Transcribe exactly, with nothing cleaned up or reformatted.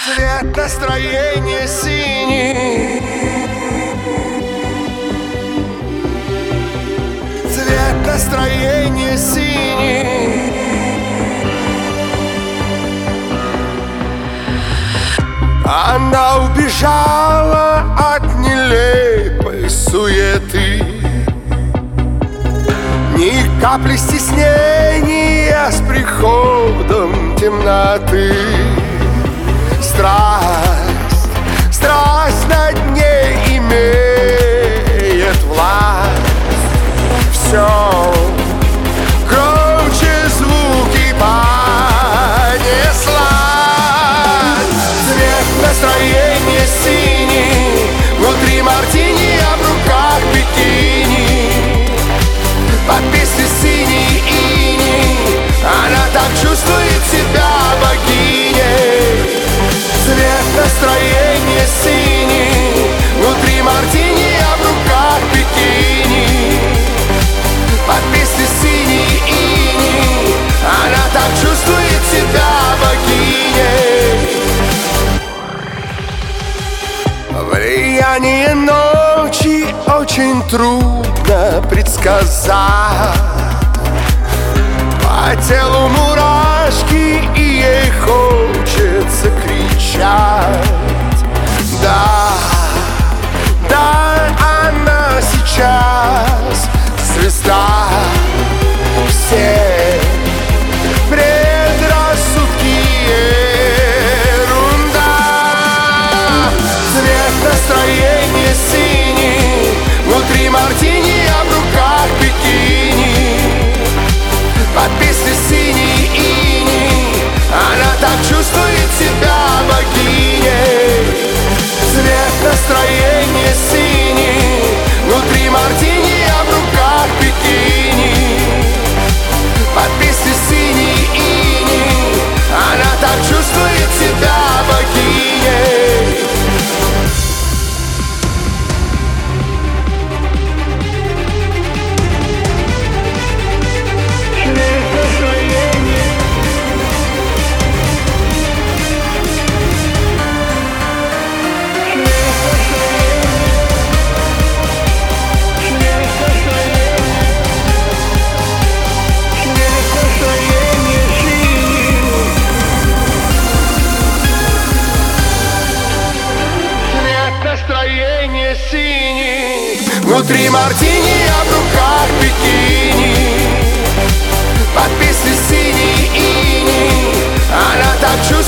Цвет настроения синий, цвет настроения синий. Она убежала от нелепой суеты, ни капли стеснения с приходом темноты. Страсть, страсть над ней имеет власть. Все громче звуки понесла. Цвет настроения синий, внутри мартини, а в руках бикини. Под песню синий иней она так чувствует себя богиней. Цвет настроения синий, внутри мартини, а в руках бикини. Под песню синий иней она так чувствует себя богиней. Влияние ночи очень трудно предсказать. По телу мурашки, и ей хочется кричать. Да, да, она сейчас звезда. Все предрассудки ерунда. Цвет настроения синий, внутри мартини, а в руках бикини. Под песню синий иней она так чувствует себя богиней. Цвет настроения синий, внутри мартини, а в руках бикини. Под песню синий иней она так чувствует себя богиней. Настроение синий, внутри мартини, а в руках бикини. Под песню синий иней она так чувствует